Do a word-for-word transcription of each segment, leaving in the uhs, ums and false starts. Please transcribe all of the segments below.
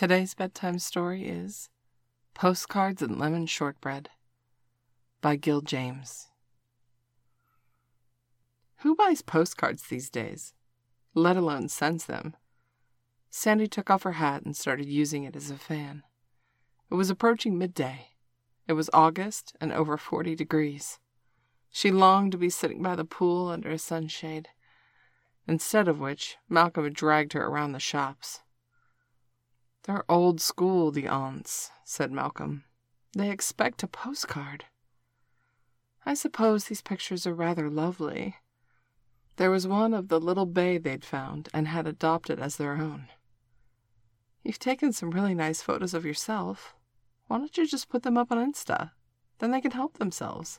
Today's bedtime story is Postcards and Lemon Shortbread by Gil James. Who buys postcards these days, let alone sends them? Sandy took off her hat and started using it as a fan. It was approaching midday. It was August and over forty degrees. She longed to be sitting by the pool under a sunshade, instead of which Malcolm had dragged her around the shops. "They're old school, the aunts," said Malcolm. "They expect a postcard." "I suppose these pictures are rather lovely." There was one of the little bay they'd found and had adopted as their own. "You've taken some really nice photos of yourself. Why don't you just put them up on Insta? Then they can help themselves."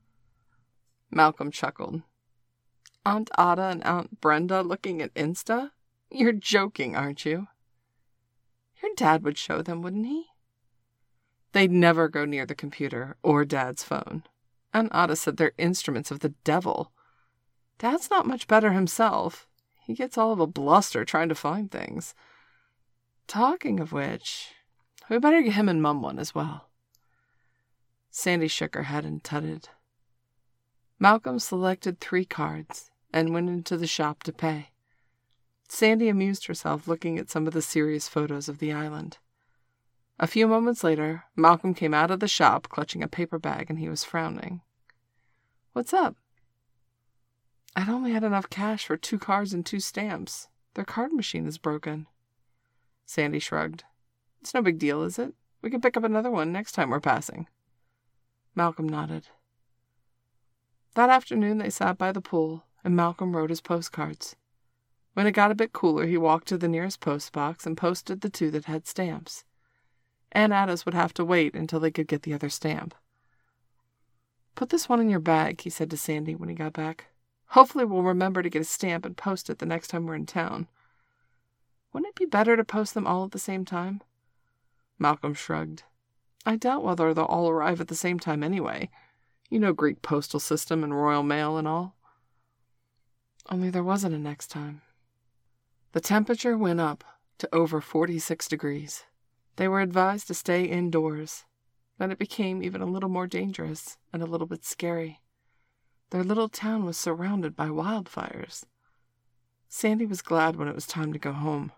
Malcolm chuckled. "Aunt Ada and Aunt Brenda looking at Insta? You're joking, aren't you?" "Your dad would show them, wouldn't he?" "They'd never go near the computer or Dad's phone. Aunt Ada said they're instruments of the devil. Dad's not much better himself. He gets all of a bluster trying to find things. Talking of which, we better get him and Mum one as well." Sandy shook her head and tutted. Malcolm selected three cards and went into the shop to pay. Sandy amused herself looking at some of the serious photos of the island. A few moments later, Malcolm came out of the shop clutching a paper bag, and he was frowning. "What's up?" "I'd only had enough cash for two cards and two stamps. Their card machine is broken." Sandy shrugged. "It's no big deal, is it? We can pick up another one next time we're passing." Malcolm nodded. That afternoon they sat by the pool, and Malcolm wrote his postcards. When it got a bit cooler, he walked to the nearest post box and posted the two that had stamps. Aunt Ada's would have to wait until they could get the other stamp. "Put this one in your bag," he said to Sandy when he got back. "Hopefully we'll remember to get a stamp and post it the next time we're in town." "Wouldn't it be better to post them all at the same time?" Malcolm shrugged. "I doubt whether they'll all arrive at the same time anyway. You know Greek postal system and Royal Mail and all." Only there wasn't a next time. The temperature went up to over forty-six degrees. They were advised to stay indoors. Then it became even a little more dangerous and a little bit scary. Their little town was surrounded by wildfires. Sandy was glad when it was time to go home.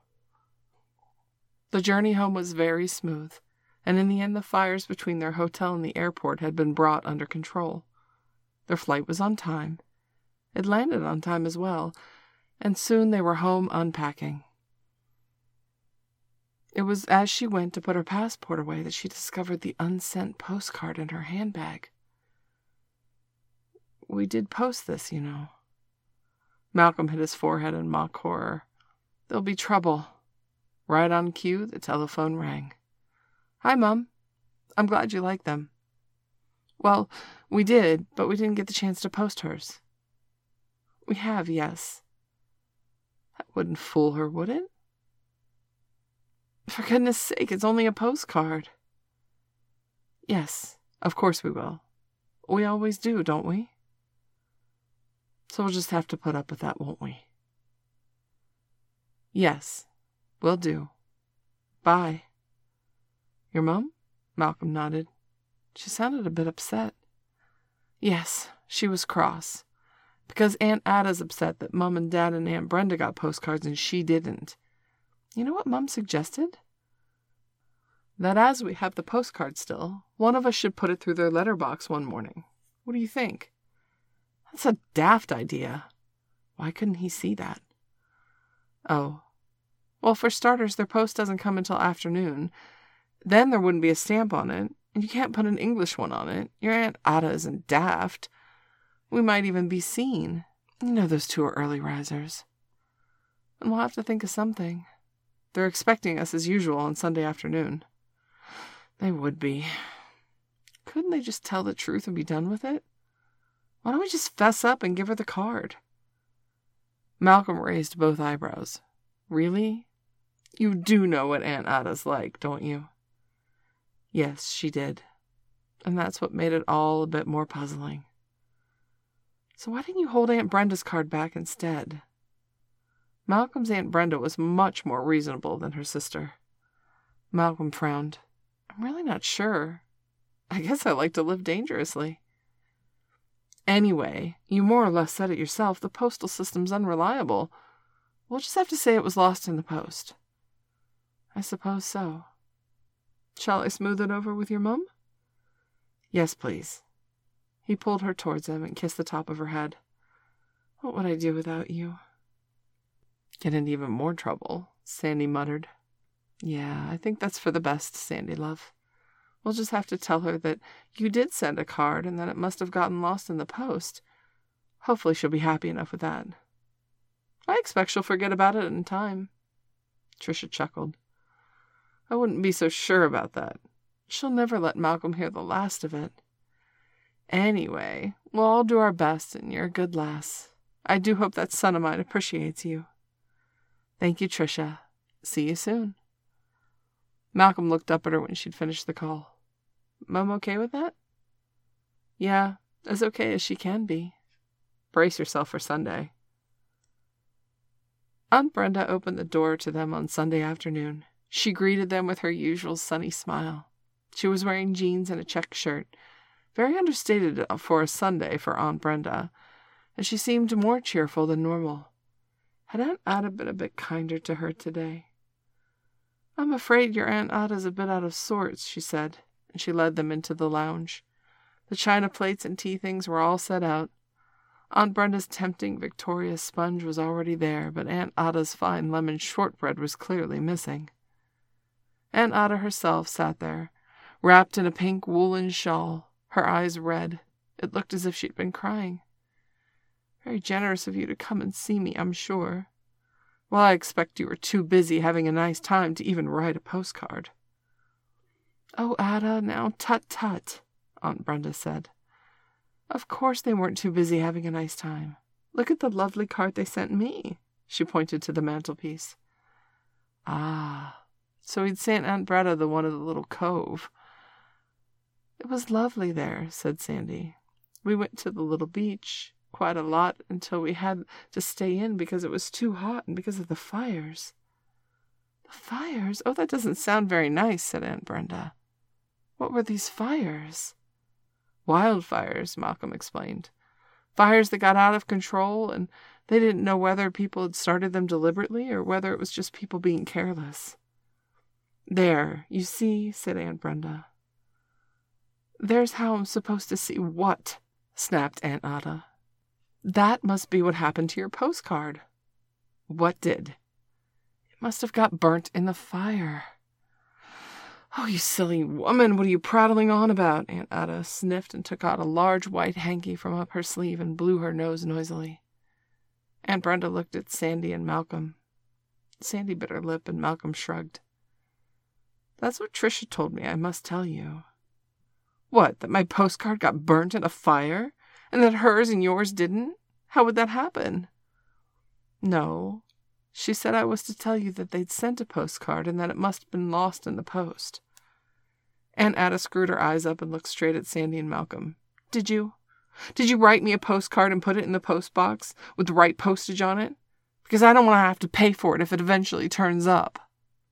The journey home was very smooth, and in the end the fires between their hotel and the airport had been brought under control. Their flight was on time. It landed on time as well, and soon they were home unpacking. It was as she went to put her passport away that she discovered the unsent postcard in her handbag. "We did post this, you know." Malcolm hit his forehead in mock horror. "There'll be trouble." Right on cue, the telephone rang. "Hi, Mum. I'm glad you like them." "Well, we did, but we didn't get the chance to post hers." "We have, yes." That wouldn't fool her, would it? "For goodness sake, it's only a postcard." "Yes, of course we will. We always do, don't we? So we'll just have to put up with that, won't we?" "Yes, will do. Bye." "Your mum?" Malcolm nodded. She sounded a bit upset. "Yes, she was cross. Because Aunt Ada's upset that Mum and Dad and Aunt Brenda got postcards and she didn't. You know what Mum suggested? That as we have the postcard still, one of us should put it through their letterbox one morning. What do you think?" "That's a daft idea." "Why couldn't he see that?" "Oh. Well, for starters, their post doesn't come until afternoon. Then there wouldn't be a stamp on it, and you can't put an English one on it. Your Aunt Ada isn't daft. We might even be seen. You know those two are early risers. And we'll have to think of something. They're expecting us as usual on Sunday afternoon." "They would be. Couldn't they just tell the truth and be done with it? Why don't we just fess up and give her the card?" Malcolm raised both eyebrows. "Really? You do know what Aunt Ada's like, don't you?" Yes, she did. And that's what made it all a bit more puzzling. "So why didn't you hold Aunt Brenda's card back instead?" Malcolm's Aunt Brenda was much more reasonable than her sister. Malcolm frowned. I'm really not sure. I guess I like to live dangerously. Anyway, you more or less said it yourself. The postal system's unreliable. We'll just have to say it was lost in the post. I suppose so. Shall I smooth it over with your mum? Yes, please. He pulled her towards him and kissed the top of her head. What would I do without you? Get in even more trouble, Sandy muttered. Yeah, I think that's for the best, Sandy love. We'll just have to tell her that you did send a card and that it must have gotten lost in the post. Hopefully she'll be happy enough with that. I expect she'll forget about it in time. Tricia chuckled. I wouldn't be so sure about that. She'll never let Malcolm hear the last of it. Anyway, we'll all do our best, and you're a good lass. I do hope that son of mine appreciates you. Thank you, Tricia. See you soon. Malcolm looked up at her when she'd finished the call. Mum okay with that? Yeah, as okay as she can be. Brace yourself for Sunday. Aunt Brenda opened the door to them on Sunday afternoon. She greeted them with her usual sunny smile. She was wearing jeans and a check shirt, very understated for a Sunday for Aunt Brenda, and she seemed more cheerful than normal. Had Aunt Ada been a bit kinder to her today? I'm afraid your Aunt Ada's a bit out of sorts, she said, and she led them into the lounge. The china plates and tea things were all set out. Aunt Brenda's tempting Victoria sponge was already there, but Aunt Ada's fine lemon shortbread was clearly missing. Aunt Ada herself sat there, wrapped in a pink woolen shawl, her eyes red. It looked as if she'd been crying. Very generous of you to come and see me, I'm sure. Well, I expect you were too busy having a nice time to even write a postcard. Oh, Ada, now tut-tut, Aunt Brenda said. Of course they weren't too busy having a nice time. Look at the lovely card they sent me. She pointed to the mantelpiece. Ah, so he'd sent Aunt Brenda the one of the little cove. It was lovely there, said Sandy. We went to the little beach quite a lot until we had to stay in because it was too hot and because of the fires. The fires? Oh, that doesn't sound very nice, said Aunt Brenda. What were these fires? Wildfires, Malcolm explained. Fires that got out of control, and they didn't know whether people had started them deliberately or whether it was just people being careless. There, you see, said Aunt Brenda. There's how I'm supposed to see what, snapped Aunt Ada. That must be what happened to your postcard. What did? It must have got burnt in the fire. Oh, you silly woman, what are you prattling on about? Aunt Ada sniffed and took out a large white hanky from up her sleeve and blew her nose noisily. Aunt Brenda looked at Sandy and Malcolm. Sandy bit her lip and Malcolm shrugged. That's what Tricia told me, I must tell you. What, that my postcard got burnt in a fire? And that hers and yours didn't? How would that happen? No. She said I was to tell you that they'd sent a postcard and that it must have been lost in the post. Aunt Ada screwed her eyes up and looked straight at Sandy and Malcolm. Did you? Did you write me a postcard and put it in the post box with the right postage on it? Because I don't want to have to pay for it if it eventually turns up.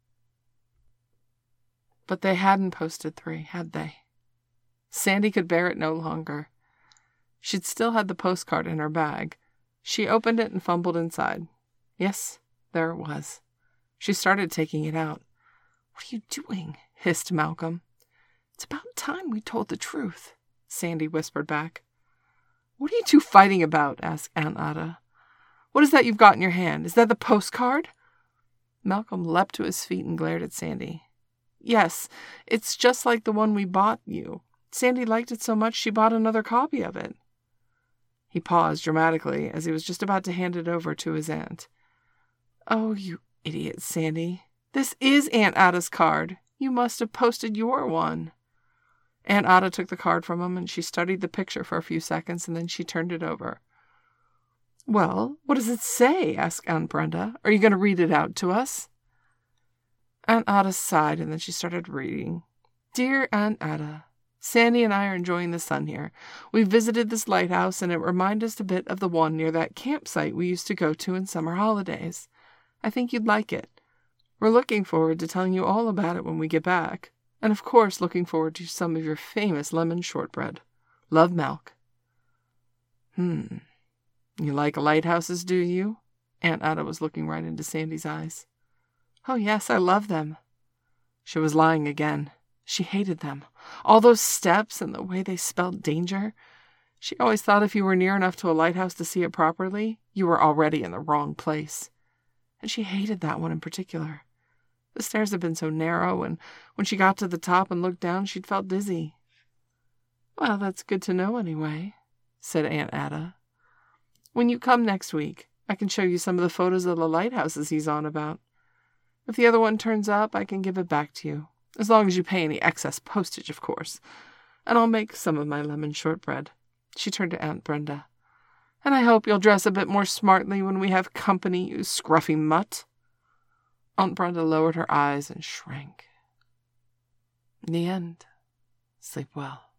But they hadn't posted three, had they? Sandy could bear it no longer. She'd still had the postcard in her bag. She opened it and fumbled inside. Yes, there it was. She started taking it out. What are you doing? Hissed Malcolm. It's about time we told the truth, Sandy whispered back. What are you two fighting about? Asked Aunt Ada. What is that you've got in your hand? Is that the postcard? Malcolm leapt to his feet and glared at Sandy. Yes, it's just like the one we bought you. Sandy liked it so much she bought another copy of it. He paused dramatically as he was just about to hand it over to his aunt. Oh, you idiot, Sandy. This is Aunt Ada's card. You must have posted your one. Aunt Ada took the card from him and she studied the picture for a few seconds and then she turned it over. Well, what does it say? Asked Aunt Brenda. Are you going to read it out to us? Aunt Ada sighed and then she started reading. Dear Aunt Ada, Sandy and I are enjoying the sun here. We visited this lighthouse, and it reminded us a bit of the one near that campsite we used to go to in summer holidays. I think you'd like it. We're looking forward to telling you all about it when we get back. And of course looking forward to some of your famous lemon shortbread. Love, Malk. Hmm. You like lighthouses, do you? Aunt Ada was looking right into Sandy's eyes. Oh, yes, I love them. She was lying again. She hated them. All those steps and the way they spelled danger. She always thought if you were near enough to a lighthouse to see it properly, you were already in the wrong place. And she hated that one in particular. The stairs had been so narrow, and when she got to the top and looked down, she'd felt dizzy. Well, that's good to know anyway, said Aunt Ada. When you come next week, I can show you some of the photos of the lighthouses he's on about. If the other one turns up, I can give it back to you, as long as you pay any excess postage, of course. And I'll make some of my lemon shortbread. She turned to Aunt Brenda. And I hope you'll dress a bit more smartly when we have company, you scruffy mutt. Aunt Brenda lowered her eyes and shrank. In the end, sleep well.